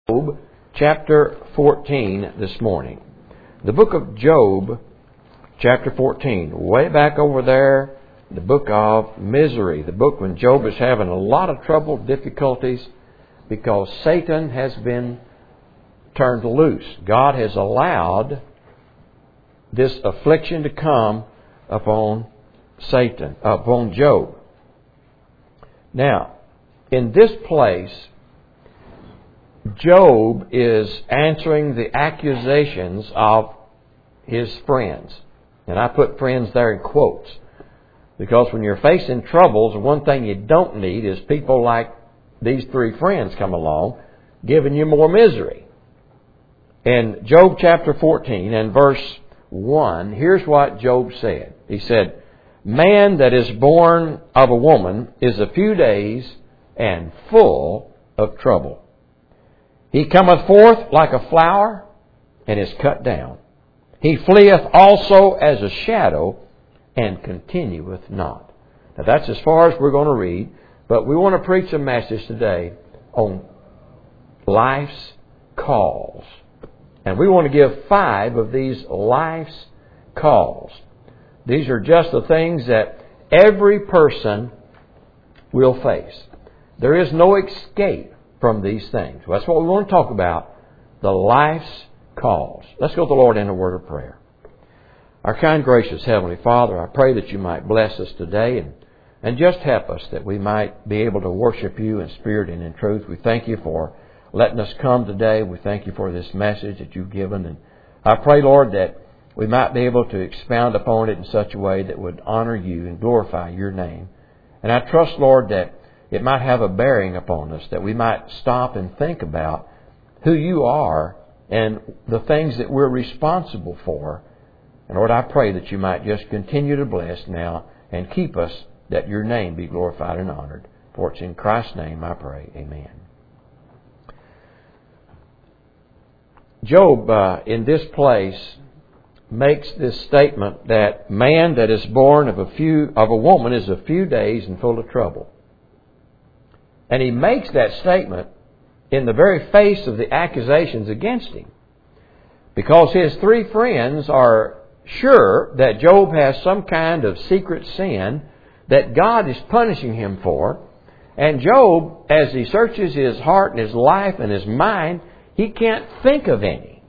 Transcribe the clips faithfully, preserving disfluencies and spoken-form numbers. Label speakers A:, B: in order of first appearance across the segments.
A: Job chapter fourteen this morning. The book of Job chapter fourteen. Way back over there, the book of misery. The book when Job is having a lot of trouble, difficulties, because Satan has been turned loose. God has allowed this affliction to come upon Satan, upon Job. Now, in this place, Job is answering the accusations of his friends. And I put friends there in quotes. Because when you're facing troubles, one thing you don't need is people like these three friends come along giving you more misery. In Job chapter fourteen and verse one, here's what Job said. He said, "Man that is born of a woman is a few days and full of trouble. He cometh forth like a flower, and is cut down. He fleeth also as a shadow, and continueth not." Now that's as far as we're going to read, but we want to preach a message today on life's calls. And we want to give five of these life's calls. These are just the things that every person will face. There is no escape from these things. Well, that's what we want to talk about, the life's calls. Let's go to the Lord in a word of prayer. Our kind, gracious Heavenly Father, I pray that you might bless us today and, and just help us that we might be able to worship you in spirit and in truth. We thank you for letting us come today. We thank you for this message that you've given. And I pray, Lord, that we might be able to expound upon it in such a way that would honor you and glorify your name. And I trust, Lord, that it might have a bearing upon us, that we might stop and think about who you are and the things that we're responsible for. And Lord, I pray that you might just continue to bless now and keep us, that your name be glorified and honored. For it's in Christ's name I pray. Amen. Job, uh, in this place, makes this statement that man that is born of a few of a woman is a few days and full of trouble. And he makes that statement in the very face of the accusations against him. Because his three friends are sure that Job has some kind of secret sin that God is punishing him for. And Job, as he searches his heart and his life and his mind, he can't think of any.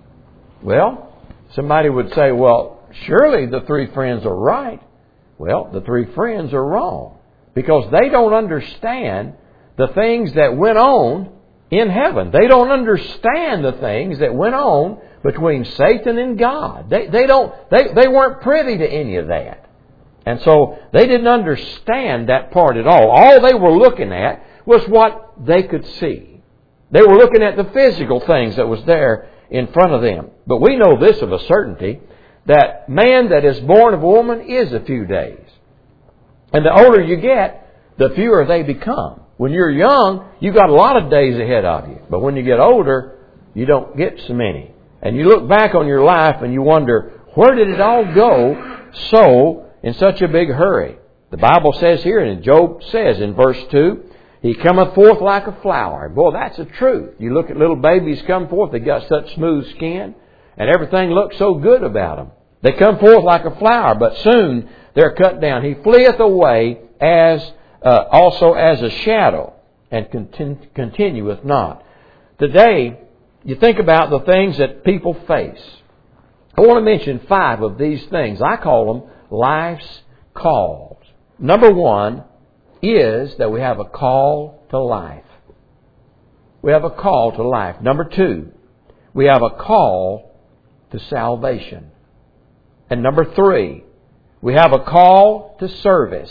A: Well, somebody would say, well, surely the three friends are right. Well, the three friends are wrong. Because they don't understand the things that went on in heaven. They don't understand the things that went on between Satan and God. They, they, don't, they, they weren't privy to any of that. And so they didn't understand that part at all. All they were looking at was what they could see. They were looking at the physical things that was there in front of them. But we know this of a certainty, that man that is born of a woman is a few days. And the older you get, the fewer they become. When you're young, you've got a lot of days ahead of you. But when you get older, you don't get so many. And you look back on your life and you wonder, where did it all go so in such a big hurry? The Bible says here, and Job says in verse two, he cometh forth like a flower. Boy, that's the truth. You look at little babies come forth, they got such smooth skin, and everything looks so good about them. They come forth like a flower, but soon they're cut down. He fleeth away as uh, also as a shadow, and continu- continueth not. Today, you think about the things that people face. I want to mention five of these things. I call them life's calls. Number one is that we have a call to life. We have a call to life. Number two, we have a call to salvation. And number three, we have a call to service.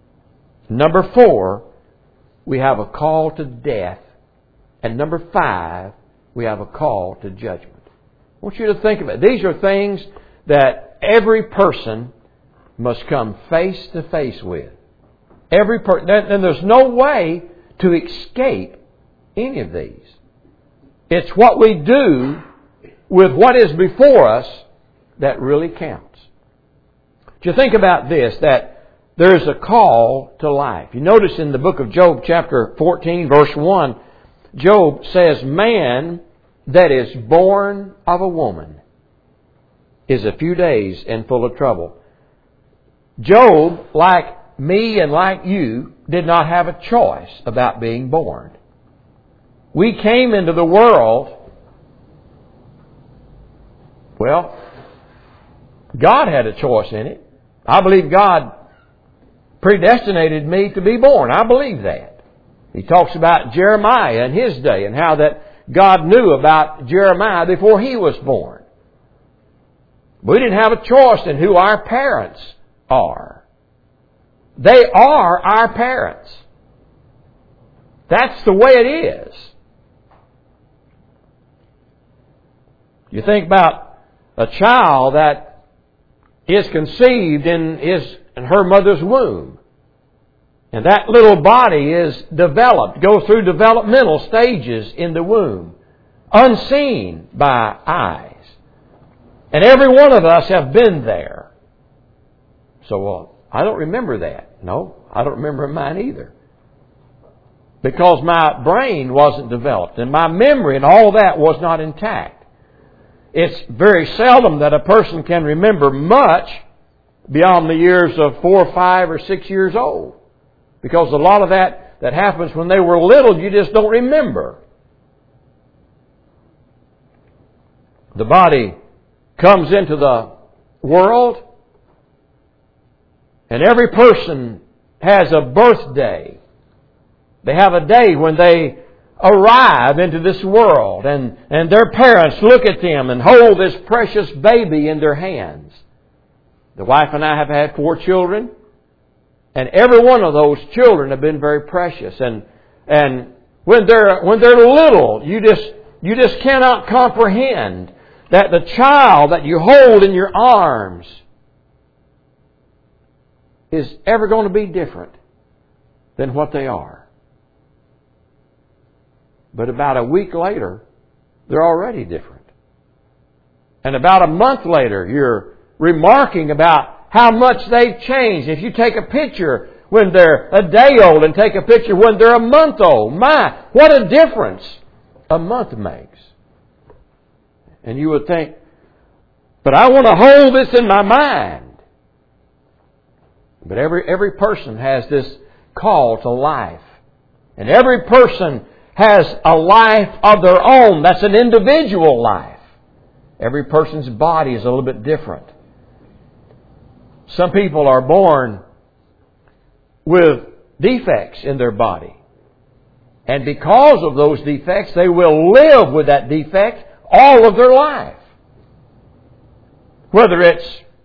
A: Number four, we have a call to death. And number five, we have a call to judgment. I want you to think of it. These are things that every person must come face to face with. Every person, and there's no way to escape any of these. It's what we do with what is before us that really counts. Do you think about this, that there is a call to life? You notice in the book of Job chapter fourteen verse one, Job says, man that is born of a woman is a few days and full of trouble. Job, like me and like you, did not have a choice about being born. We came into the world, well, God had a choice in it. I believe God predestinated me to be born. I believe that. He talks about Jeremiah in his day and how that God knew about Jeremiah before he was born. We didn't have a choice in who our parents are. They are our parents. That's the way it is. You think about a child that is conceived in his in her mother's womb. And that little body is developed, goes through developmental stages in the womb, unseen by eyes. And every one of us have been there. So, well, I don't remember that. No, I don't remember mine either. Because my brain wasn't developed and my memory and all that was not intact. It's very seldom that a person can remember much beyond the years of four, five, or six years old. Because a lot of that that happens when they were little, you just don't remember. The body comes into the world, and every person has a birthday. They have a day when they arrive into this world, and, and their parents look at them and hold this precious baby in their hands. The wife and I have had four children, and every one of those children have been very precious. And and when they're when they're little, you just you just cannot comprehend that the child that you hold in your arms is ever going to be different than what they are. But about a week later, they're already different. And about a month later, you're remarking about how much they've changed. If you take a picture when they're a day old and take a picture when they're a month old, my, what a difference a month makes. And you would think, but I want to hold this in my mind. But every every person has this call to life. And every person has a life of their own. That's an individual life. Every person's body is a little bit different. Some people are born with defects in their body. And because of those defects, they will live with that defect all of their life. Whether it's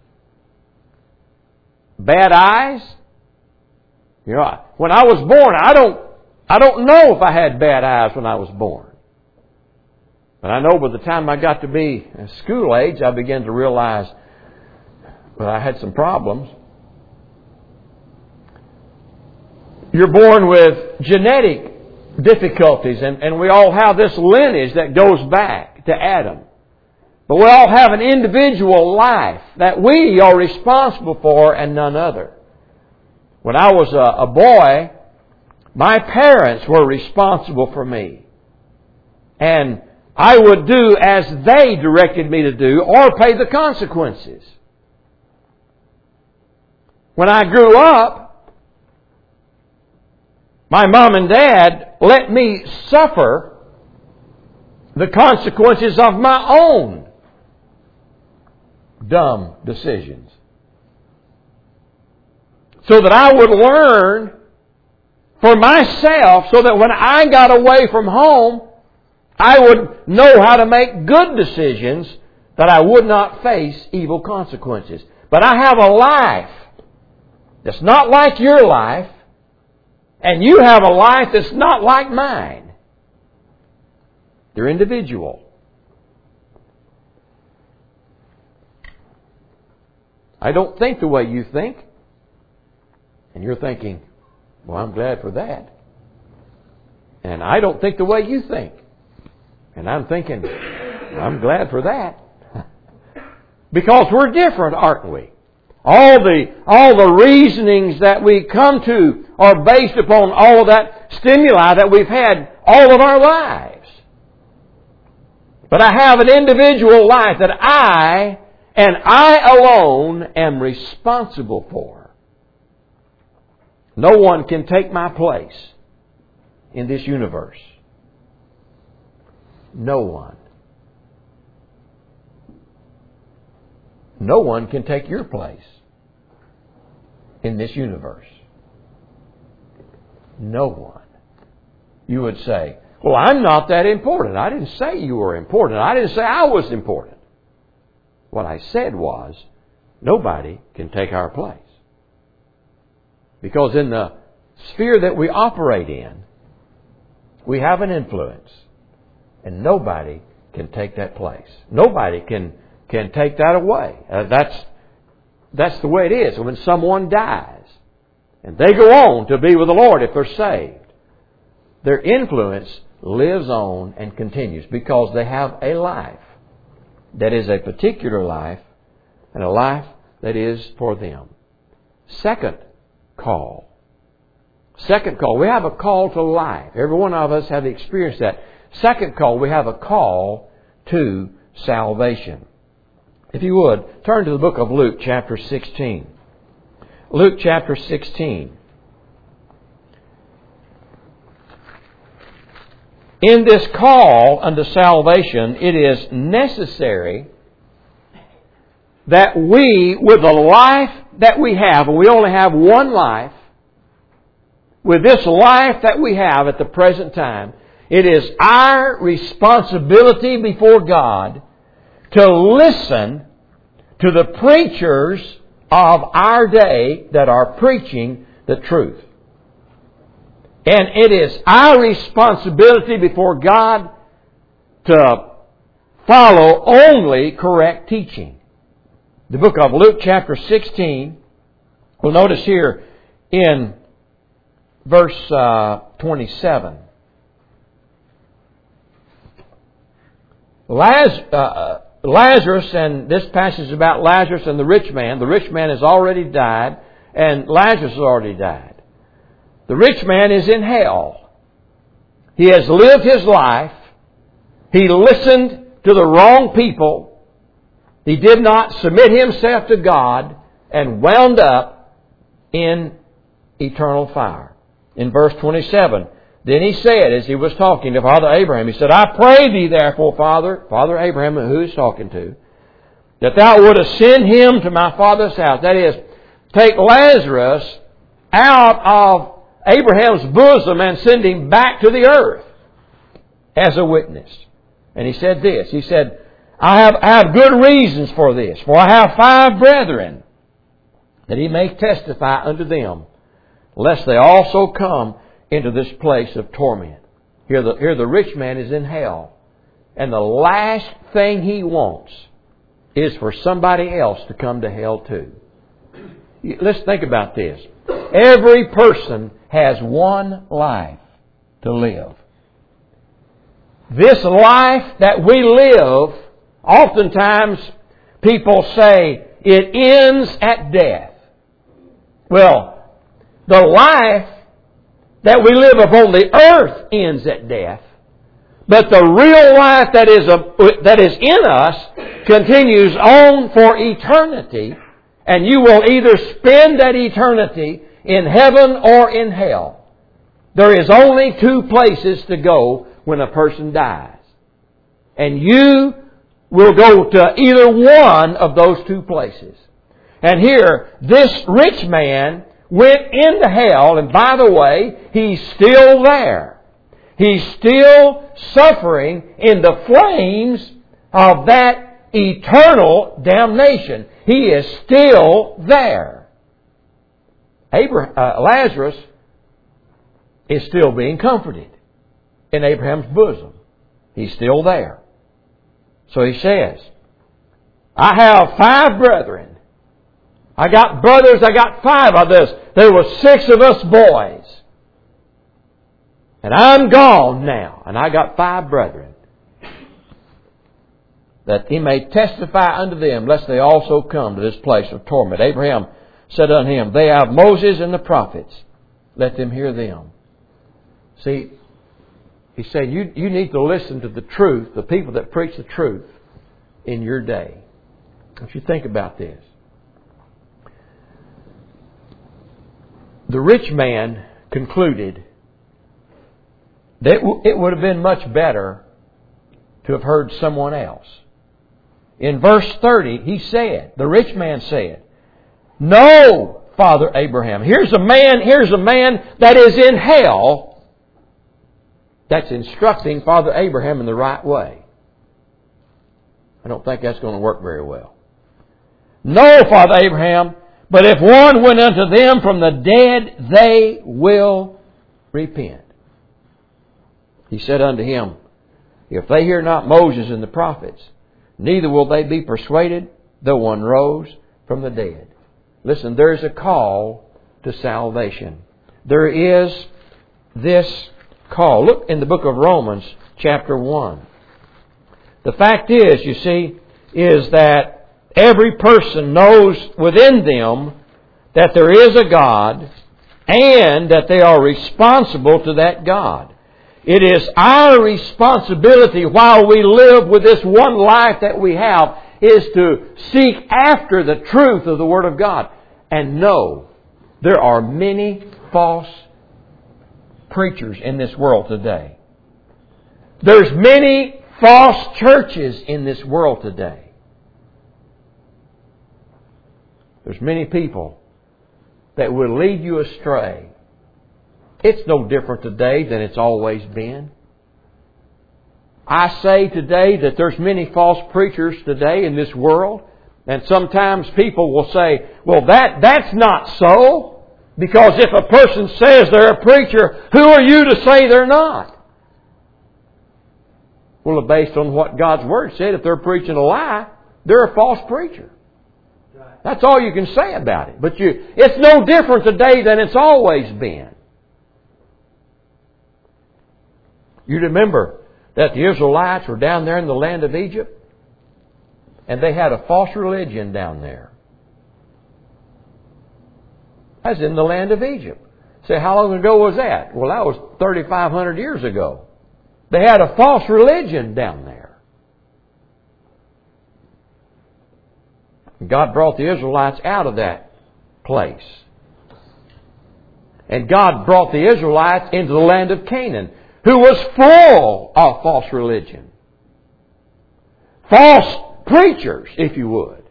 A: bad eyes. You know, when I was born, I don't, I don't know if I had bad eyes when I was born. But I know by the time I got to be school age, I began to realize but I had some problems. You're born with genetic difficulties, and, and we all have this lineage that goes back to Adam. But we all have an individual life that we are responsible for and none other. When I was a, a boy, my parents were responsible for me. And I would do as they directed me to do or pay the consequences. When I grew up, my mom and dad let me suffer the consequences of my own dumb decisions. So that I would learn for myself, so that when I got away from home, I would know how to make good decisions, that I would not face evil consequences. But I have a life that's not like your life, and you have a life that's not like mine. They're individual. I don't think the way you think. And you're thinking, well, I'm glad for that. And I don't think the way you think. And I'm thinking, well, I'm glad for that. Because we're different, aren't we? All the, all the reasonings that we come to are based upon all of that stimuli that we've had all of our lives. But I have an individual life that I and I alone am responsible for. No one can take my place in this universe. No one. No one can take your place in this universe. No one. You would say, well, I'm not that important. I didn't say you were important. I didn't say I was important. What I said was, nobody can take our place. Because in the sphere that we operate in, we have an influence. And nobody can take that place. Nobody can, can take that away. Uh, that's, that's the way it is. When someone dies, and they go on to be with the Lord if they're saved, their influence lives on and continues because they have a life that is a particular life and a life that is for them. Second call. Second call. We have a call to life. Every one of us have experienced that. Second call, we have a call to salvation. If you would, turn to the book of Luke chapter sixteen. Luke chapter sixteen. In this call unto salvation, it is necessary that we, with the life that we have, and we only have one life, with this life that we have at the present time, it is our responsibility before God to listen to the preachers of our day that are preaching the truth. And it is our responsibility before God to follow only correct teaching. The book of Luke chapter sixteen, we'll notice here in verse uh, twenty-seven. Laz, uh, Lazarus, and this passage is about Lazarus and the rich man. The rich man has already died, and Lazarus has already died. The rich man is in hell. He has lived his life. He listened to the wrong people. He did not submit himself to God and wound up in eternal fire. In verse twenty-seven, then he said, as he was talking to Father Abraham, he said, I pray thee therefore, Father, Father Abraham, who he's talking to, that thou wouldest send him to my father's house. That is, take Lazarus out of Abraham's bosom and send him back to the earth as a witness. And he said this, he said, I have, I have good reasons for this, for I have five brethren, that he may testify unto them, lest they also come into this place of torment. Here the, here the rich man is in hell. And the last thing he wants is for somebody else to come to hell too. Let's think about this. Every person has one life to live. This life that we live, oftentimes people say it ends at death. Well, the life that we live upon the earth ends at death. But the real life that is a, that is in us continues on for eternity. And you will either spend that eternity in heaven or in hell. There is only two places to go when a person dies. And you will go to either one of those two places. And here, this rich man went into hell, and by the way, he's still there. He's still suffering in the flames of that eternal damnation. He is still there. Abraham, uh, Lazarus is still being comforted in Abraham's bosom. He's still there. So he says, I have five brethren. I got brothers, I got five of this. There were six of us boys. And I'm gone now. And I got five brethren. that he may testify unto them, lest they also come to this place of torment. Abraham said unto him, They have Moses and the prophets. Let them hear them. See, he said, you, you need to listen to the truth, the people that preach the truth in your day. If you think about this. The rich man concluded that it would have been much better to have heard someone else. In verse thirty, he said, the rich man said, No, Father Abraham. Here's a man, here's a man that is in hell that's instructing Father Abraham in the right way. I don't think that's going to work very well. No, Father Abraham, but if one went unto them from the dead, they will repent. He said unto him, If they hear not Moses and the prophets, neither will they be persuaded, though one rose from the dead. Listen, there is a call to salvation. There is this call. Look in the book of Romans, chapter one. The fact is, you see, is that every person knows within them that there is a God and that they are responsible to that God. It is our responsibility while we live with this one life that we have is to seek after the truth of the Word of God. And know there are many false preachers in this world today. There's many false churches in this world today. There's many people that will lead you astray. It's no different today than it's always been. I say today that there's many false preachers today in this world. And sometimes people will say, well, that, that's not so. Because if a person says they're a preacher, who are you to say they're not? Well, based on what God's Word said, if they're preaching a lie, they're a false preacher. That's all you can say about it. But you, it's no different today than it's always been. You remember that the Israelites were down there in the land of Egypt, and they had a false religion down there. That's in the land of Egypt. Say, how long ago was that? Well, that was thirty-five hundred years ago. They had a false religion down there. God brought the Israelites out of that place. And God brought the Israelites into the land of Canaan, who was full of false religion. False preachers, if you would.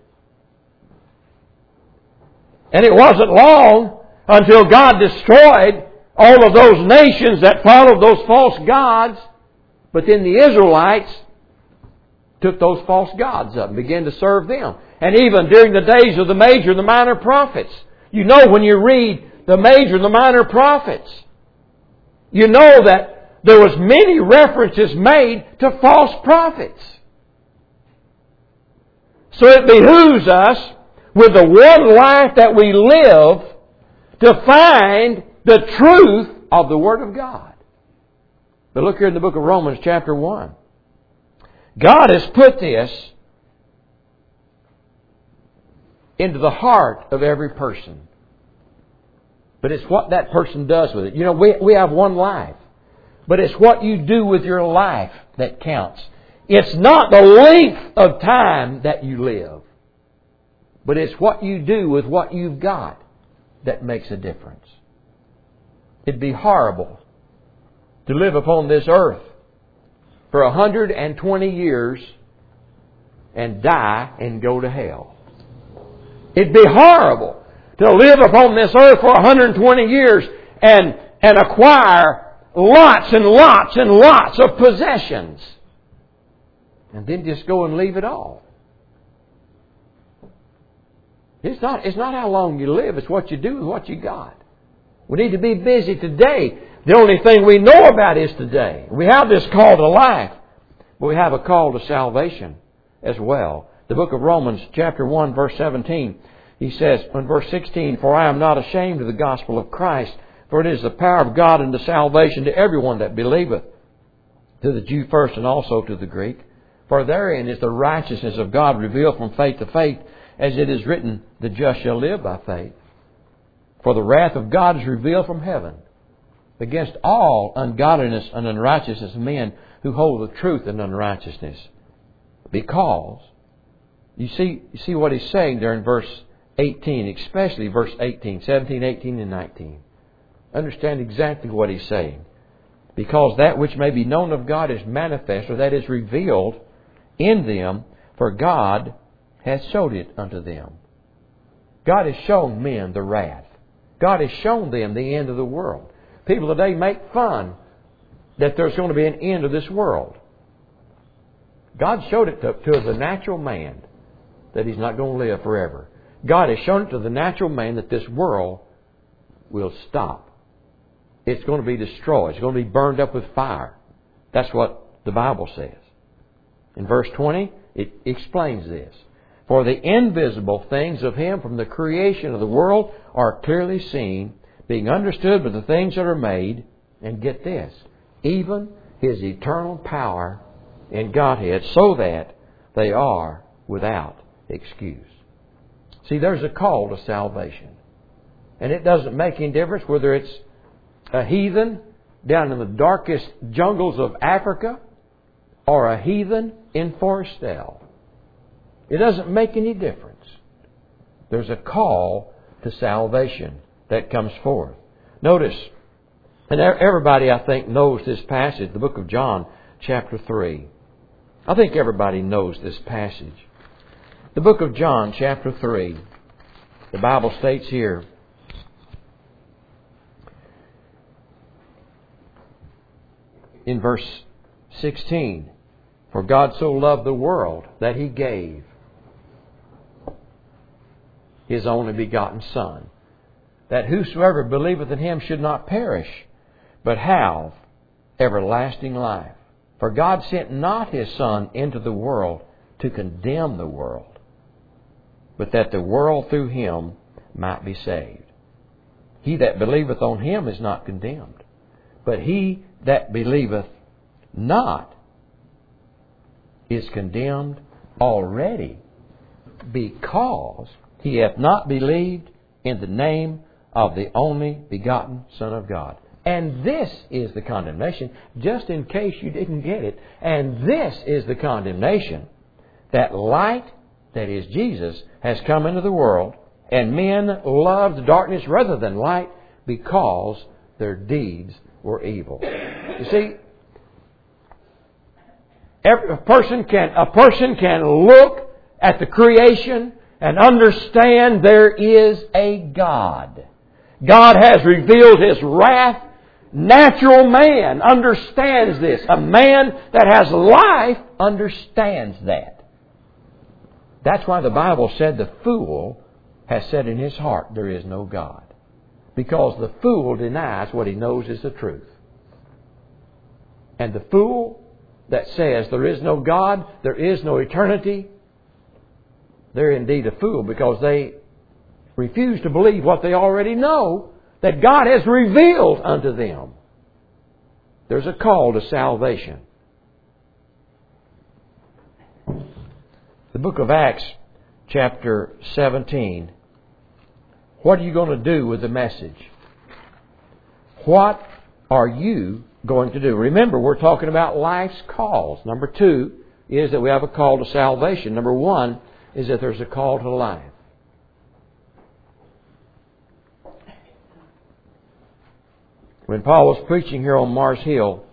A: And it wasn't long until God destroyed all of those nations that followed those false gods. But then the Israelites took those false gods up and began to serve them. And even during the days of the major and the minor prophets, you know when you read the major and the minor prophets, you know that there was many references made to false prophets. So it behooves us, with the one life that we live, to find the truth of the Word of God. But look here in the book of Romans chapter one. God has put this into the heart of every person. But it's what that person does with it. You know, we, we have one life. But it's what you do with your life that counts. It's not the length of time that you live. But it's what you do with what you've got that makes a difference. It'd be horrible to live upon this earth for one hundred twenty years and die and go to hell. It'd be horrible to live upon this earth for one hundred twenty years and, and acquire lots and lots and lots of possessions. And then just go and leave it all. It's not, it's not how long you live. It's what you do with what you got. We need to be busy today. The only thing we know about is today. We have this call to life. But we have a call to salvation as well. The book of Romans chapter one verse seventeen. He says in verse sixteen, For I am not ashamed of the gospel of Christ, for it is the power of God unto salvation to everyone that believeth, to the Jew first and also to the Greek. For therein is the righteousness of God revealed from faith to faith, as it is written, the just shall live by faith. For the wrath of God is revealed from heaven against all ungodliness and unrighteousness of men who hold the truth in unrighteousness. Because, you see, you see what he's saying there in verse eighteen, especially verse eighteen, seventeen, eighteen, and nineteen. Understand exactly what he's saying. Because that which may be known of God is manifest, or that is revealed in them, for God has showed it unto them. God has shown men the wrath. God has shown them the end of the world. People today make fun that there's going to be an end of this world. God showed it to, to the natural man that he's not going to live forever. God has shown it to the natural man that this world will stop. It's going to be destroyed. It's going to be burned up with fire. That's what the Bible says. In verse twenty, it explains this. For the invisible things of Him from the creation of the world are clearly seen, being understood by the things that are made, and get this, even His eternal power in Godhead, so that they are without excuse. See, there's a call to salvation. And it doesn't make any difference whether it's a heathen down in the darkest jungles of Africa or a heathen in Forestell. It doesn't make any difference. There's a call to salvation that comes forth. Notice, and everybody I think knows this passage, the book of John, chapter three. I think everybody knows this passage. The book of John, chapter three, the Bible states here, in verse sixteen, for God so loved the world that He gave His only begotten Son, that whosoever believeth in Him should not perish, but have everlasting life. For God sent not His Son into the world to condemn the world, but that the world through Him might be saved. He that believeth on Him is not condemned, but he that believeth not is condemned already, because he hath not believed in the name of the only begotten Son of God. And this is the condemnation, just in case you didn't get it. And this is the condemnation, that light, that is Jesus, has come into the world, and men loved darkness rather than light, because their deeds were evil. You see, every person can a person can look at the creation and understand there is a God. God has revealed His wrath. Natural man understands this. A man that has life understands that. That's why the Bible said the fool has said in his heart, there is no God. Because the fool denies what he knows is the truth. And the fool that says there is no God, there is no eternity, they're indeed a fool, because they refuse to believe what they already know, that God has revealed unto them. There's a call to salvation. The book of Acts, chapter seventeen. What are you going to do with the message? What are you going to do? Remember, we're talking about life's calls. Number two is that we have a call to salvation. Number one is that there's a call to life. When Paul was preaching here on Mars Hill,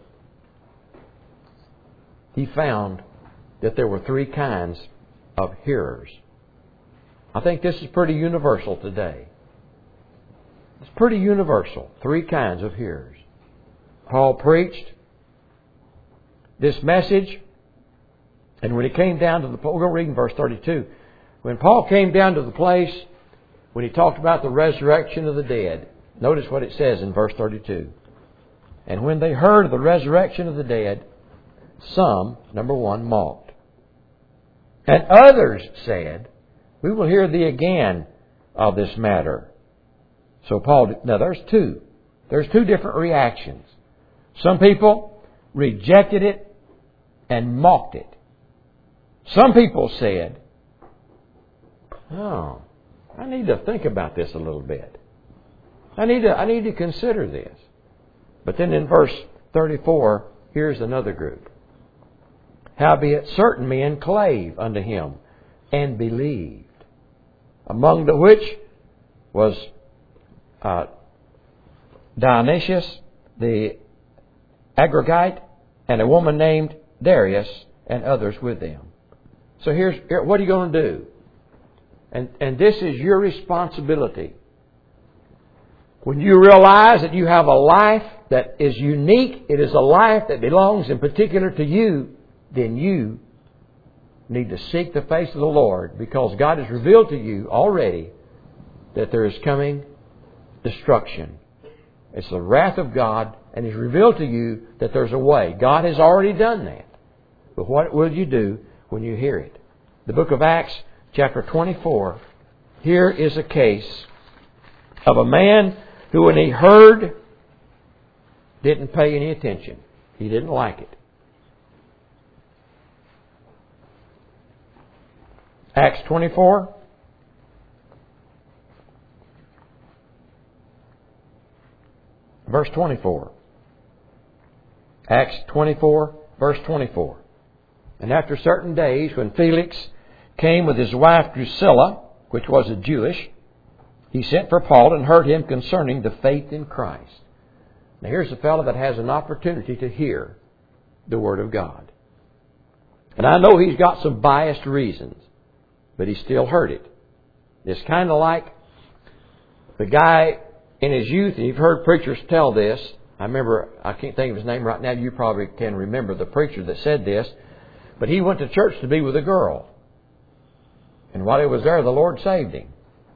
A: he found that there were three kinds of hearers. I think this is pretty universal today. It's pretty universal. Three kinds of hearers. Paul preached this message, and when he came down to the... We're going to read in verse thirty-two. When Paul came down to the place, when he talked about the resurrection of the dead, notice what it says in verse thirty-two. And when they heard of the resurrection of the dead, some, number one, mocked. And others said, we will hear thee again of this matter. So Paul, now there's two. There's two different reactions. Some people rejected it and mocked it. Some people said, oh, I need to think about this a little bit. I need to, I need to consider this. But then in verse thirty-four, here's another group. Howbeit certain men clave unto him and believed, among the which was uh, Dionysius the Areopagite and a woman named Darius and others with them. So here's here, what are you going to do? And and this is your responsibility. When you realize that you have a life that is unique, it is a life that belongs in particular to you, then you need to seek the face of the Lord, because God has revealed to you already that there is coming destruction. It's the wrath of God, and He's revealed to you that there's a way. God has already done that. But what will you do when you hear it? The book of Acts, chapter twenty-four, here is a case of a man who, when he heard, didn't pay any attention. He didn't like it. Acts twenty-four. Verse twenty-four. Acts twenty-four, verse twenty-four. And after certain days, when Felix came with his wife Drusilla, which was a Jewish, he sent for Paul and heard him concerning the faith in Christ. Now here's a fellow that has an opportunity to hear the Word of God. And I know he's got some biased reasons, but he still heard it. It's kind of like the guy in his youth, and you've heard preachers tell this. I remember, I can't think of his name right now. You probably can remember the preacher that said this. But he went to church to be with a girl. And while he was there, the Lord saved him.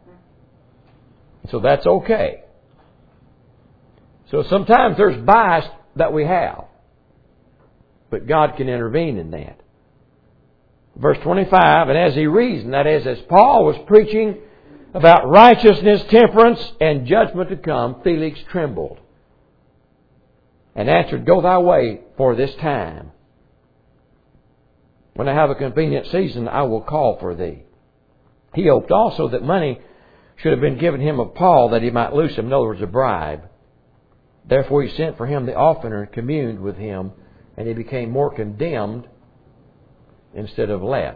A: So that's okay. So sometimes there's bias that we have. But God can intervene in that. Verse twenty-five, and as he reasoned, that is, as Paul was preaching about righteousness, temperance, and judgment to come, Felix trembled and answered, Go thy way for this time. When I have a convenient season, I will call for thee. He hoped also that money should have been given him of Paul, that he might loose him, in other words, a bribe. Therefore he sent for him the oftener and communed with him, and he became more condemned instead of less.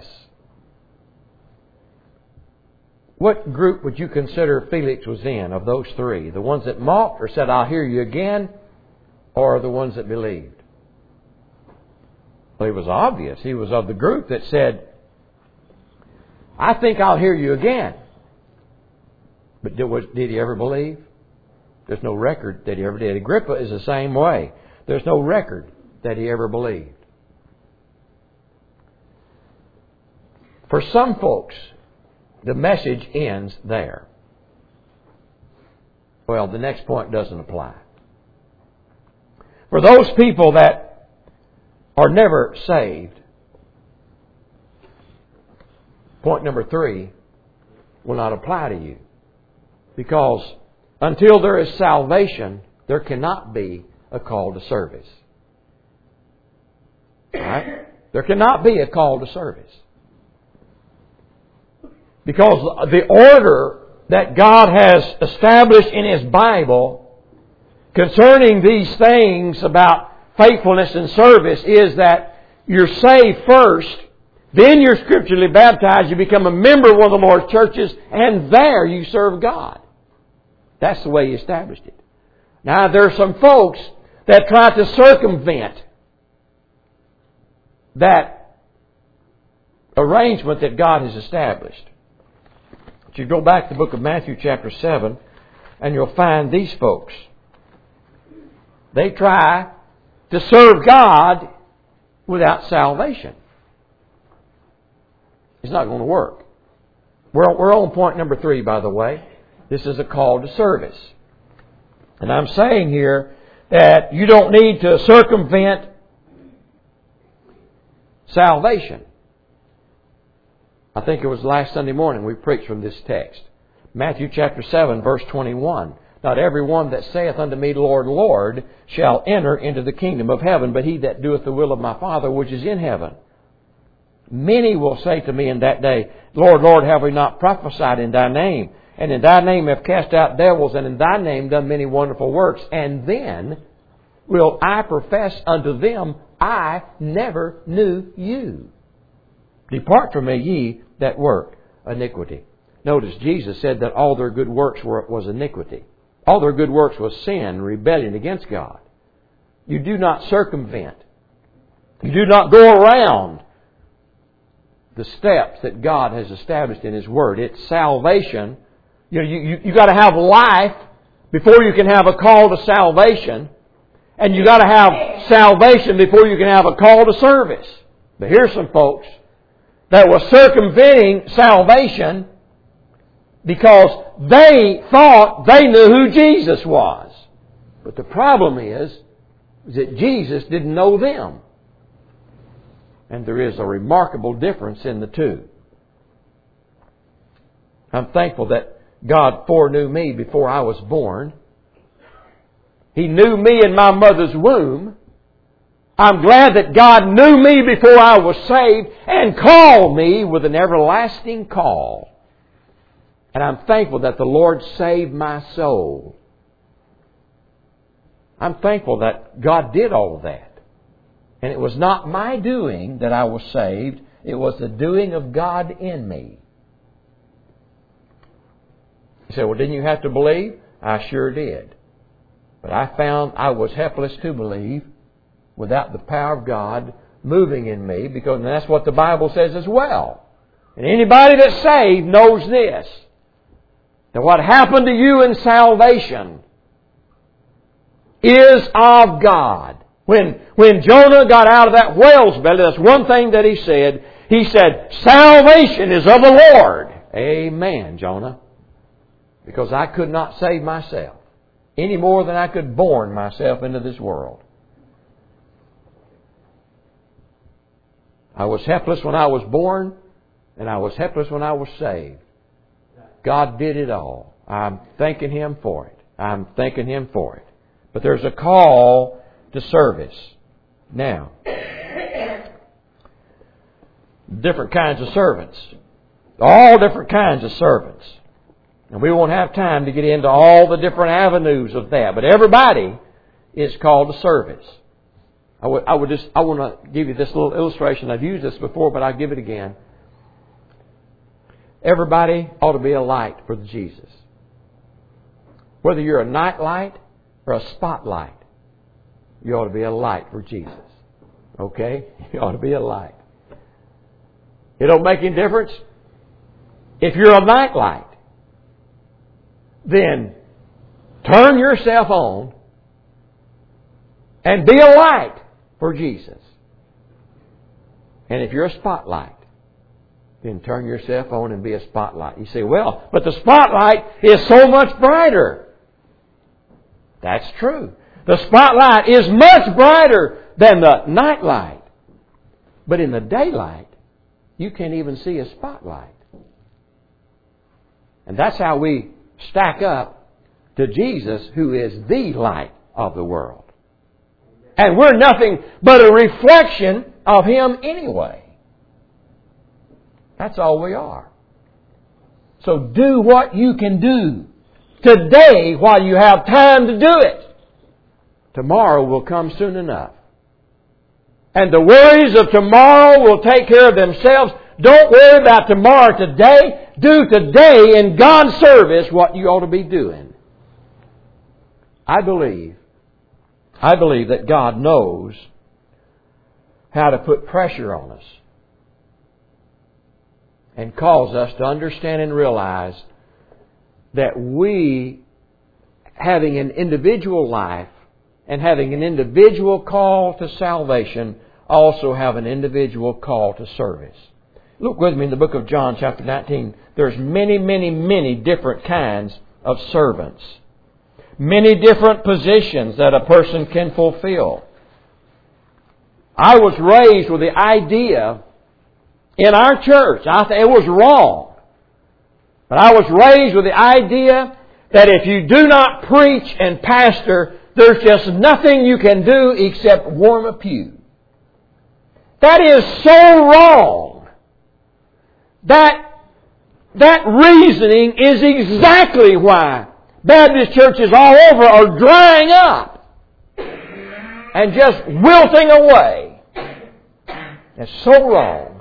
A: What group would you consider Felix was in of those three? The ones that mocked or said, I'll hear you again, or the ones that believed? Well, it was obvious. He was of the group that said, I think I'll hear you again. But did, was, did he ever believe? There's no record that he ever did. Agrippa is the same way. There's no record that he ever believed. For some folks, the message ends there. Well, the next point doesn't apply. For those people that are never saved, point number three will not apply to you. Because until there is salvation, there cannot be a call to service. Right? There cannot be a call to service. Because the order that God has established in His Bible concerning these things about faithfulness and service is that you're saved first, then you're scripturally baptized, you become a member of one of the Lord's churches, and there you serve God. That's the way He established it. Now, there are some folks that try to circumvent that arrangement that God has established. But you go back to the book of Matthew chapter seven, and you'll find these folks. They try to serve God without salvation. It's not going to work. We're, we're on point number three, by the way. This is a call to service. And I'm saying here that you don't need to circumvent salvation. I think it was last Sunday morning we preached from this text. Matthew chapter seven, verse twenty-one. Not every one that saith unto me, Lord, Lord, shall enter into the kingdom of heaven, but he that doeth the will of my Father which is in heaven. Many will say to me in that day, Lord, Lord, have we not prophesied in Thy name? And in Thy name have cast out devils, and in Thy name done many wonderful works. And then will I profess unto them, I never knew you. Depart from me, ye that work iniquity. Notice Jesus said that all their good works were, was iniquity. All their good works was sin, rebellion against God. You do not circumvent. You do not go around the steps that God has established in His Word. It's salvation. You know, you, you, you got to have life before you can have a call to salvation. And you got to have salvation before you can have a call to service. But here's some folks that were circumventing salvation because they thought they knew who Jesus was. But the problem is, is that Jesus didn't know them. And there is a remarkable difference in the two. I'm thankful that God foreknew me before I was born. He knew me in my mother's womb. I'm glad that God knew me before I was saved and called me with an everlasting call. And I'm thankful that the Lord saved my soul. I'm thankful that God did all of that. And it was not my doing that I was saved. It was the doing of God in me. You say, well, didn't you have to believe? I sure did. But I found I was helpless to believe without the power of God moving in me, because that's what the Bible says as well. And anybody that's saved knows this, that what happened to you in salvation is of God. When, when Jonah got out of that whale's belly, that's one thing that he said. He said, salvation is of the Lord. Amen, Jonah. Because I could not save myself any more than I could born myself into this world. I was helpless when I was born, and I was helpless when I was saved. God did it all. I'm thanking Him for it. I'm thanking Him for it. But there's a call to service. Now, different kinds of servants. All different kinds of servants. And we won't have time to get into all the different avenues of that. But everybody is called to service. I would, I would just, I want to give you this little illustration. I've used this before, but I'll give it again. Everybody ought to be a light for Jesus. Whether you're a night light or a spotlight, you ought to be a light for Jesus. Okay? You ought to be a light. It don't make any difference. If you're a night light, then turn yourself on and be a light for Jesus. And if you're a spotlight, then turn yourself on and be a spotlight. You say, well, but the spotlight is so much brighter. That's true. The spotlight is much brighter than the night light. But in the daylight, you can't even see a spotlight. And that's how we stack up to Jesus, who is the light of the world. And we're nothing but a reflection of Him anyway. That's all we are. So do what you can do today while you have time to do it. Tomorrow will come soon enough. And the worries of tomorrow will take care of themselves. Don't worry about tomorrow today. Do today in God's service what you ought to be doing. I believe, I believe that God knows how to put pressure on us and cause us to understand and realize that we, having an individual life and having an individual call to salvation, also have an individual call to service. Look with me in the book of John chapter nineteen. There's many, many, many different kinds of servants. Many different positions that a person can fulfill. I was raised with the idea in our church, I th- it was wrong, but I was raised with the idea that if you do not preach and pastor, there's just nothing you can do except warm a pew. That is so wrong. that reasoning is exactly why Baptist churches all over are drying up and just wilting away. It's so wrong.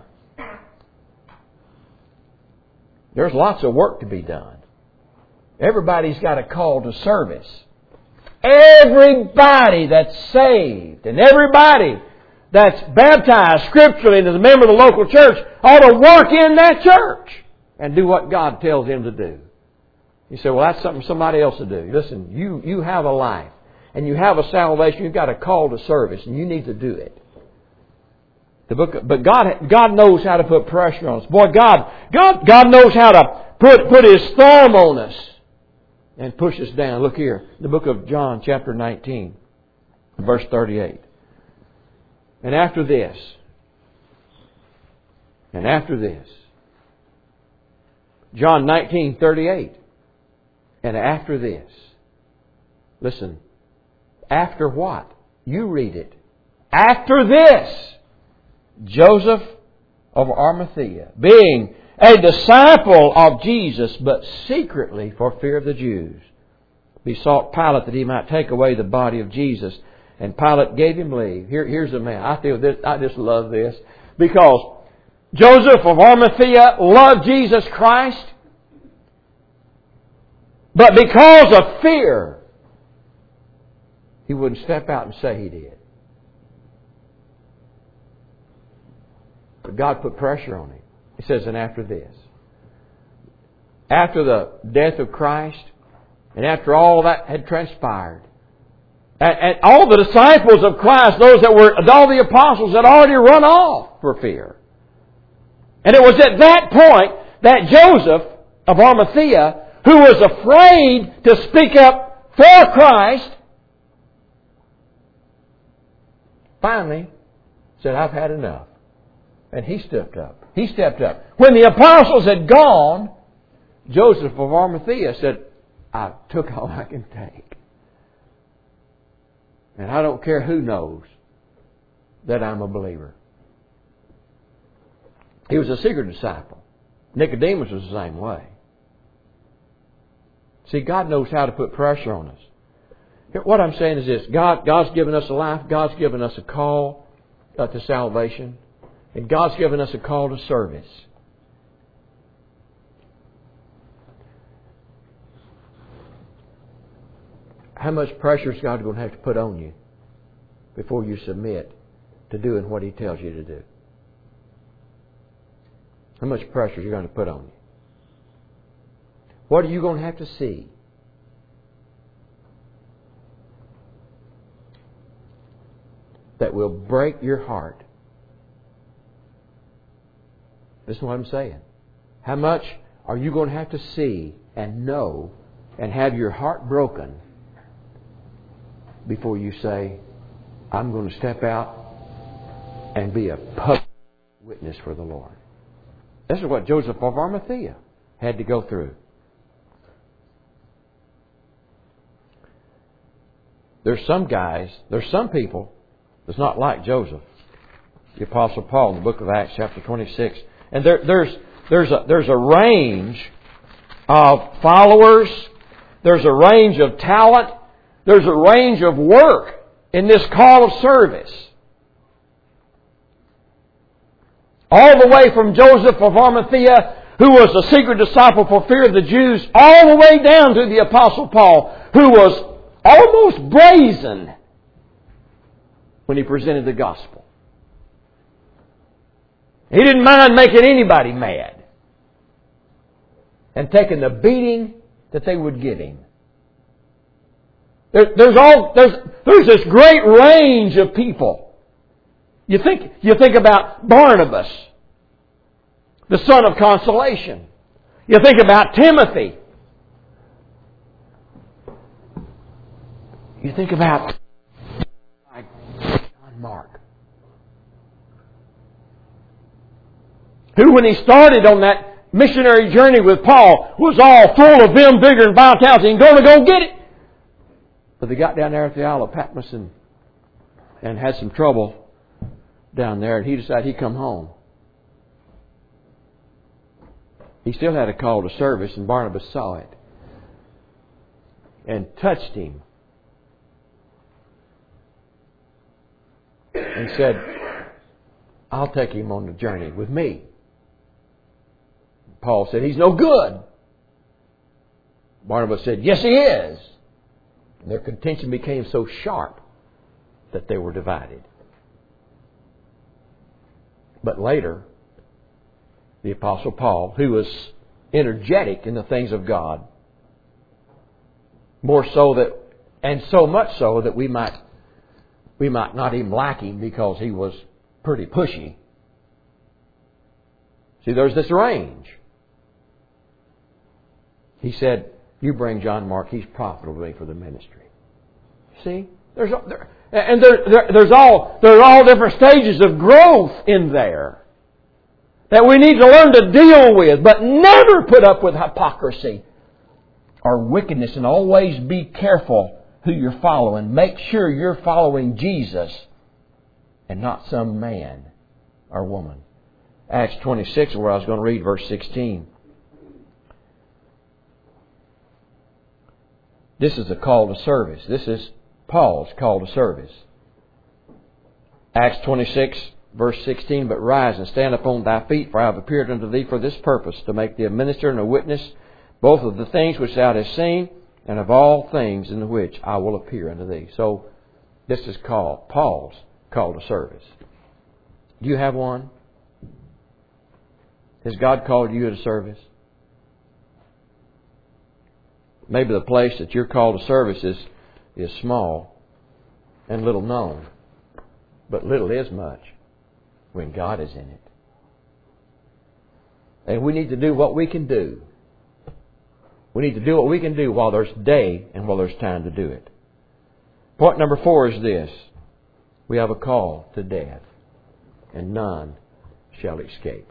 A: There's lots of work to be done. Everybody's got a call to service. Everybody that's saved and everybody that's baptized scripturally and is a member of the local church ought to work in that church and do what God tells him to do. You say, well, that's something somebody else to do. Listen, you, you have a life and you have a salvation. You've got a call to service and you need to do it. The book, but God, God knows how to put pressure on us. Boy, God, God, God knows how to put, put His thumb on us and push us down. Look here, the book of John, chapter nineteen, verse thirty-eight. And after this, and after this, John nineteen, thirty-eight. And after this, listen, after what? You read it. After this, Joseph of Arimathea, being a disciple of Jesus, but secretly for fear of the Jews, besought Pilate that he might take away the body of Jesus. And Pilate gave him leave. Here, here's the man. I feel this. I just love this because Joseph of Arimathea loved Jesus Christ, but because of fear, he wouldn't step out and say he did. But God put pressure on him. He says, and after this, after the death of Christ, and after all that had transpired, and, and all the disciples of Christ, those that were, all the apostles had already run off for fear. And it was at that point that Joseph of Arimathea, who was afraid to speak up for Christ, finally said, I've had enough. And he stepped up. He stepped up. When the apostles had gone, Joseph of Arimathea said, I took all I can take. And I don't care who knows that I'm a believer. He was a secret disciple. Nicodemus was the same way. See, God knows how to put pressure on us. What I'm saying is this. God, God's given us a life. God's given us a call uh, to salvation. And God's given us a call to service. How much pressure is God going to have to put on you before you submit to doing what He tells you to do? How much pressure is He going to put on you? What are you going to have to see that will break your heart? This is what I'm saying. How much are you going to have to see and know and have your heart broken before you say, I'm going to step out and be a public witness for the Lord? This is what Joseph of Arimathea had to go through. There's some guys, there's some people that's not like Joseph. The Apostle Paul in the book of Acts chapter twenty-six. And there, there's, there's, a, there's a range of followers. There's a range of talent. There's a range of work in this call of service. All the way from Joseph of Arimathea, who was a secret disciple for fear of the Jews, all the way down to the Apostle Paul, who was almost brazen when he presented the gospel. He didn't mind making anybody mad and taking the beating that they would give him. There, there's all there's there's this great range of people. You think you think about Barnabas, the son of consolation. You think about Timothy. You think about like John Mark, who, when he started on that missionary journey with Paul, was all full of vim, vigor, and vitality and going to go get it. But they got down there at the Isle of Patmos and, and had some trouble down there, and he decided he'd come home. he still had a call to service, and Barnabas saw it and touched him and said, I'll take him on the journey with me. Paul said, he's no good. Barnabas said, yes, he is. And their contention became so sharp that they were divided. But later, the Apostle Paul, who was energetic in the things of God, more so that, and so much so that we might, we might not even like him because he was pretty pushy. See, there's this range. He said, you bring John Mark, he's profitable to me for the ministry. See? There's, there, and there, there, there's all there's all different stages of growth in there that we need to learn to deal with, but never put up with hypocrisy or wickedness, and always be careful who you're following. Make sure you're following Jesus and not some man or woman. Acts twenty-six, where I was going to read verse sixteen. This is a call to service. This is Paul's call to service. Acts twenty-six, verse sixteen, but rise and stand upon thy feet, for I have appeared unto thee for this purpose, to make thee a minister and a witness, both of the things which thou hast seen, and of all things in which I will appear unto thee. So, this is called Paul's call to service. Do you have one? Has God called you to service? Maybe the place that you're called to service is, is small and little known. But little is much when God is in it. And we need to do what we can do. We need to do what we can do while there's day and while there's time to do it. Point number four is this. We have a call to death, and none shall escape.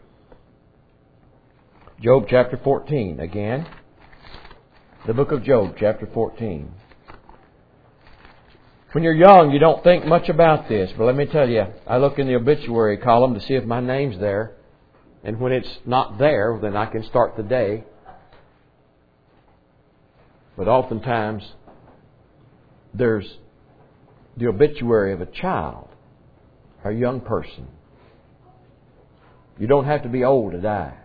A: Job chapter fourteen again. The book of Job, chapter fourteen. When you're young, you don't think much about this. But let me tell you, I look in the obituary column to see if my name's there. And when it's not there, then I can start the day. But oftentimes, there's the obituary of a child or a young person. You don't have to be old to die.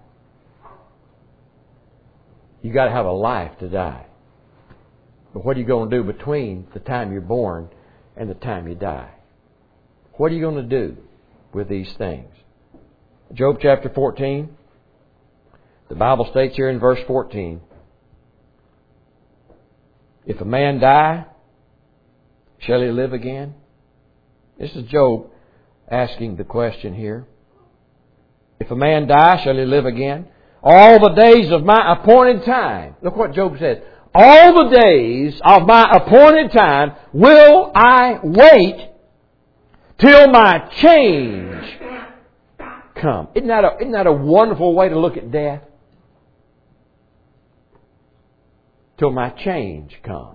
A: You got to have a life to die. But what are you going to do between the time you're born and the time you die? What are you going to do with these things? Job chapter fourteen. The Bible states here in verse fourteen, if a man die, shall he live again? This is Job asking the question here. If a man die, shall he live again? All the days of my appointed time. Look what Job says. All the days of my appointed time will I wait till my change come. Isn't that a, isn't that a wonderful way to look at death? Till my change come.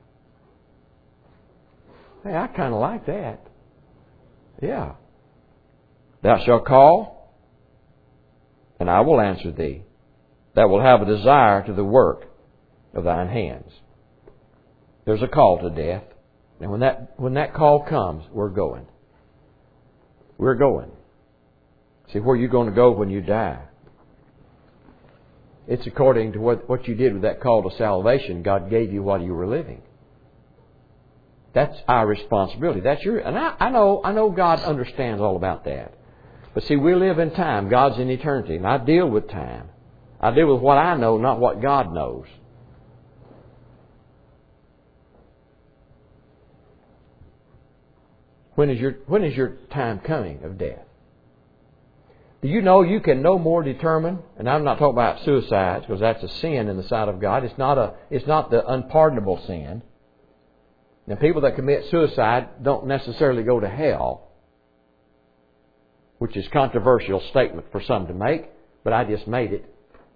A: Hey, I kind of like that. Yeah. Thou shalt call, and I will answer thee. That will have a desire to the work of thine hands. There's a call to death. And when that when that call comes, we're going. We're going. See, where are you going to go when you die? It's according to what, what you did with that call to salvation God gave you while you were living. That's our responsibility. That's your, and I, I know I know God understands all about that. But see, we live in time. God's in eternity. And I deal with time. I deal with what I know, not what God knows. When is your, when is your time coming of death? Do you know you can no more determine, and I'm not talking about suicide, because that's a sin in the sight of God. It's not a, it's not the unpardonable sin. Now, people that commit suicide don't necessarily go to hell, which is a controversial statement for some to make, but I just made it.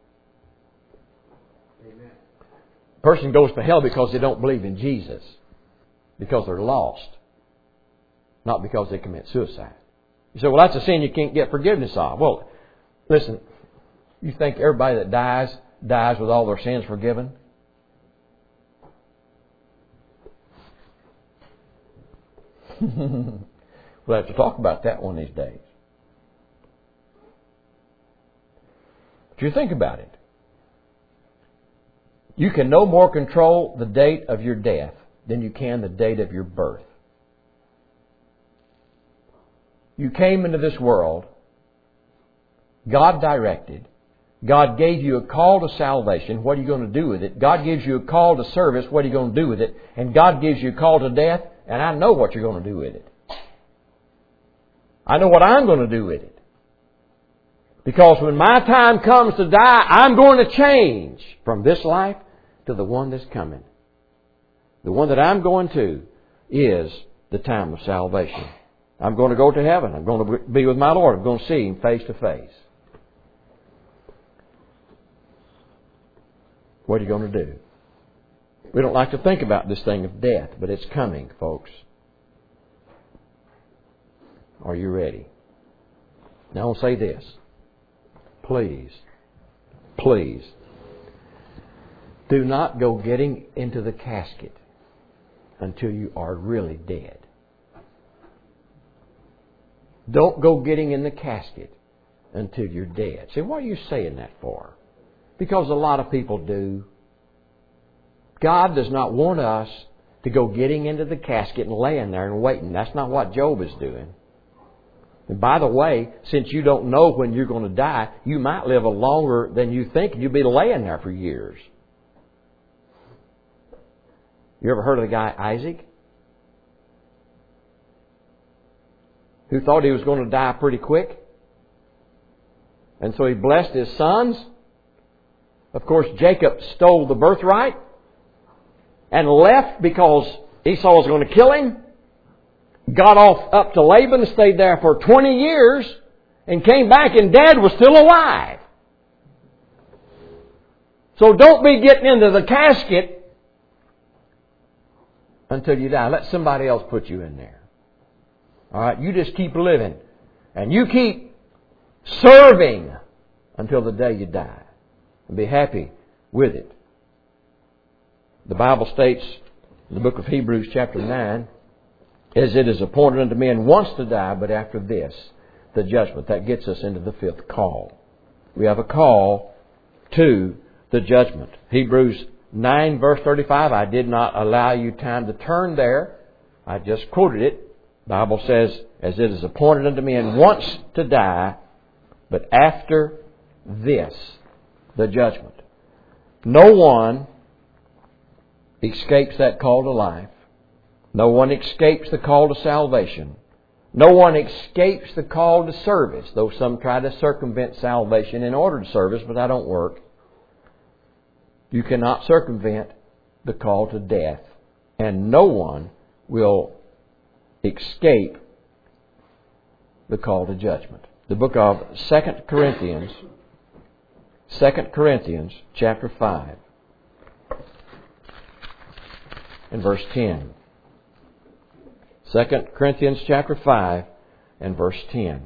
A: Amen. A person goes to hell because they don't believe in Jesus, because they're lost, not because they commit suicide. You say, well, that's a sin you can't get forgiveness of. Well, listen, You think everybody that dies, dies with all their sins forgiven? We'll have to talk about that one these days. But you think about it. You can no more control the date of your death than you can the date of your birth. You came into this world. God directed. God gave you a call to salvation. What are you going to do with it? God gives you a call to service. What are you going to do with it? And God gives you a call to death. And I know what you're going to do with it. I know what I'm going to do with it. Because when my time comes to die, I'm going to change from this life to the one that's coming. The one that I'm going to is the time of salvation. I'm going to go to heaven. I'm going to be with my Lord. I'm going to see Him face to face. What are you going to do? We don't like to think about this thing of death, but it's coming, folks. Are you ready? Now I'll say this. Please, please, do not go getting into the casket until you are really dead. Don't go getting in the casket until you're dead. See, what are you saying that for? Because a lot of people do. God does not want us to go getting into the casket and laying there and waiting. That's not what Job is doing. And by the way, since you don't know when you're going to die, you might live a longer than you think, and you'll be laying there for years. You ever heard of the guy Isaac? Who thought he was going to die pretty quick? And so he blessed his sons. Of course, Jacob stole the birthright and left because Esau was going to kill him. Got off up to Laban, stayed there for twenty years, and came back and Dad was still alive. So don't be getting into the casket until you die. Let somebody else put you in there. All right, you just keep living. And you keep serving until the day you die. And be happy with it. The Bible states in the book of Hebrews chapter nine, as it is appointed unto men once to die, but after this, the judgment. That gets us into the fifth call. We have a call to the judgment. Hebrews nine verse thirty-five. I did not allow you time to turn there. I just quoted it. The Bible says, as it is appointed unto men once to die, but after this, the judgment. No one escapes that call to life. No one escapes the call to salvation. No one escapes the call to service, though some try to circumvent salvation in order to service, but that don't work. You cannot circumvent the call to death, and no one will escape the call to judgment. The book of Second Corinthians, Second Corinthians chapter five and verse ten. Second Corinthians chapter five and verse ten.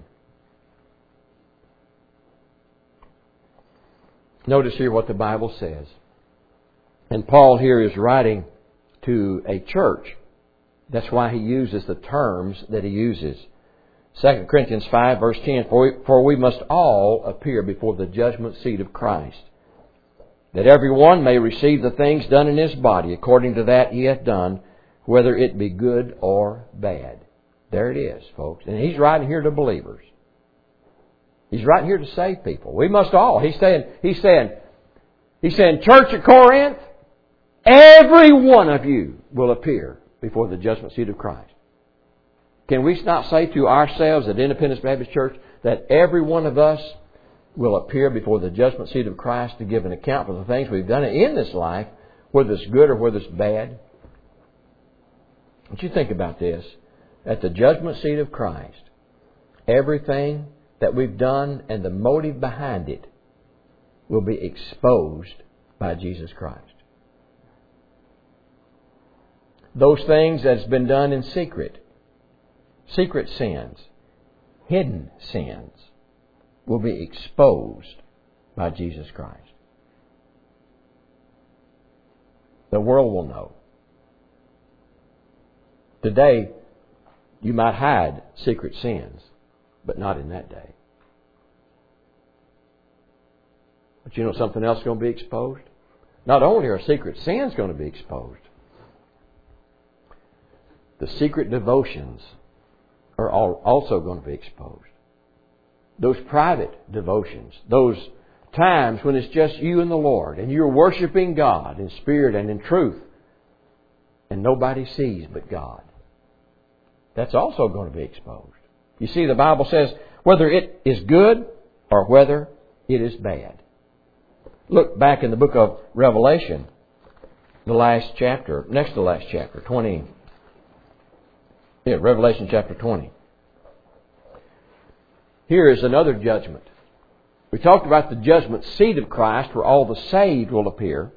A: Notice here what the Bible says. And Paul here is writing to a church. That's why he uses the terms that he uses. Second Corinthians five verse ten. For we, for we must all appear before the judgment seat of Christ, that every one may receive the things done in his body according to that he hath done, whether it be good or bad. There it is, folks. And he's writing here to believers. He's writing here to save people. We must all. He's saying, he's saying, he's saying, Church at Corinth, every one of you will appear before the judgment seat of Christ. Can we not say to ourselves at Independence Baptist Church that every one of us will appear before the judgment seat of Christ to give an account for the things we've done in this life, whether it's good or whether it's bad? Don't you think about this? At the judgment seat of Christ, everything that we've done and the motive behind it will be exposed by Jesus Christ. Those things that's been done in secret, secret sins, hidden sins, will be exposed by Jesus Christ. The world will know. Today, you might hide secret sins, but not in that day. But you know something else is going to be exposed? Not only are secret sins going to be exposed, the secret devotions are also going to be exposed. Those private devotions, those times when it's just you and the Lord, and you're worshiping God in spirit and in truth, and nobody sees but God. That's also going to be exposed. You see, the Bible says whether it is good or whether it is bad. Look back in the book of Revelation, the last chapter, next to the last chapter, twenty. Yeah, Revelation chapter twenty. Here is another judgment. We talked about the judgment seat of Christ where all the saved will appear.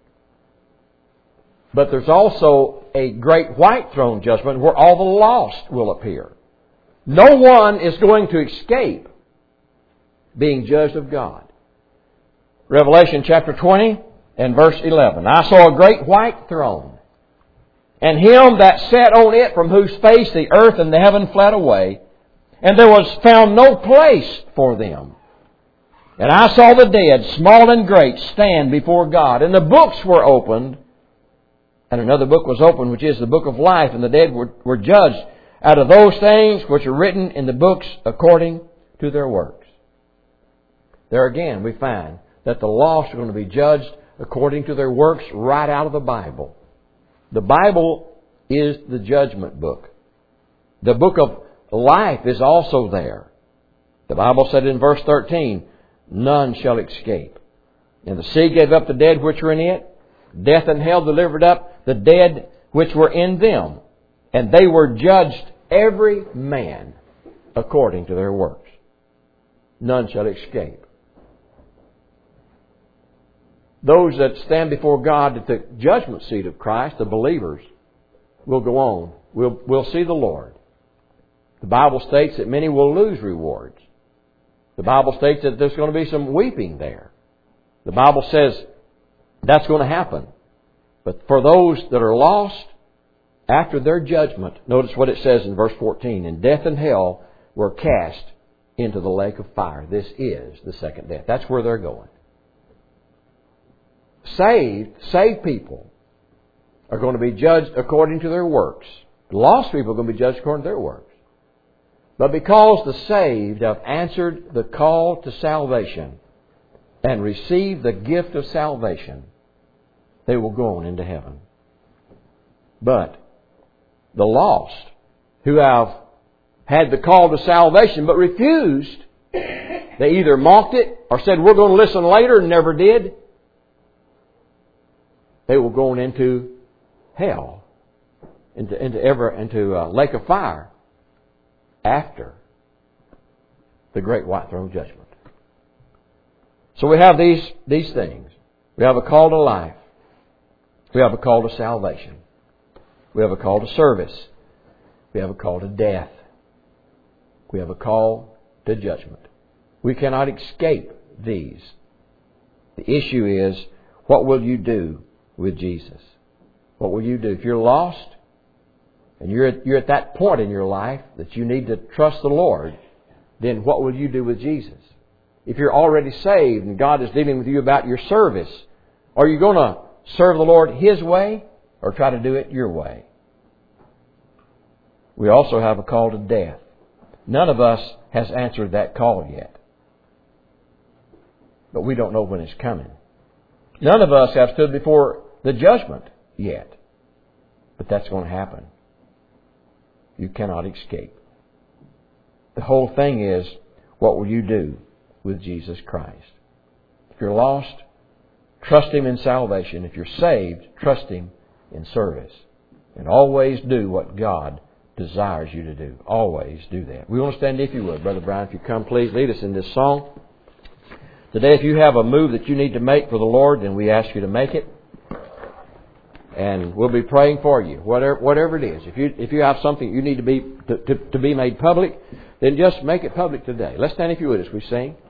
A: But there's also a great white throne judgment where all the lost will appear. No one is going to escape being judged of God. Revelation chapter twenty and verse eleven. I saw a great white throne, and him that sat on it, from whose face the earth and the heaven fled away, and there was found no place for them. And I saw the dead, small and great, stand before God, and the books were opened, and another book was opened, which is the book of life, and the dead were, were judged out of those things which are written in the books according to their works. There again we find that the lost are going to be judged according to their works right out of the Bible. The Bible is the judgment book. The book of life is also there. The Bible said in verse thirteen, none shall escape. And the sea gave up the dead which were in it. Death and hell delivered up the dead which were in them. And they were judged every man according to their works. None shall escape. Those that stand before God at the judgment seat of Christ, the believers, will go on. We'll, we'll see the Lord. The Bible states that many will lose rewards. The Bible states that there's going to be some weeping there. The Bible says that's going to happen. But for those that are lost, after their judgment, notice what it says in verse fourteen, and death and hell were cast into the lake of fire. This is the second death. That's where they're going. Saved, saved people are going to be judged according to their works. Lost people are going to be judged according to their works. But because the saved have answered the call to salvation and received the gift of salvation, they will go on into heaven. But the lost, who have had the call to salvation but refused, they either mocked it or said, we're going to listen later, and never did. They will go on into hell, into into ever into a lake of fire after the great white throne judgment. So we have these these things. We have a call to life. We have a call to salvation. We have a call to service. We have a call to death. We have a call to judgment. We cannot escape these. The issue is, what will you do with Jesus? What will you do? If you're lost and you're at, you're at that point in your life that you need to trust the Lord, then what will you do with Jesus? If you're already saved and God is dealing with you about your service, are you going to serve the Lord His way or try to do it your way? We also have a call to death. None of us has answered that call yet. But we don't know when it's coming. None of us have stood before the judgment yet. But that's going to happen. You cannot escape. The whole thing is, what will you do with Jesus Christ? If you're lost, trust Him in salvation. If you're saved, trust Him in service. And always do what God desires you to do. Always do that. We want to stand, if you would. Brother Brian, if you come, please lead us in this song. Today, if you have a move that you need to make for the Lord, then we ask you to make it. And we'll be praying for you, whatever whatever it is. If you if you have something you need to be to, to, to be made public, then just make it public today. Let's stand, if you would, as we sing.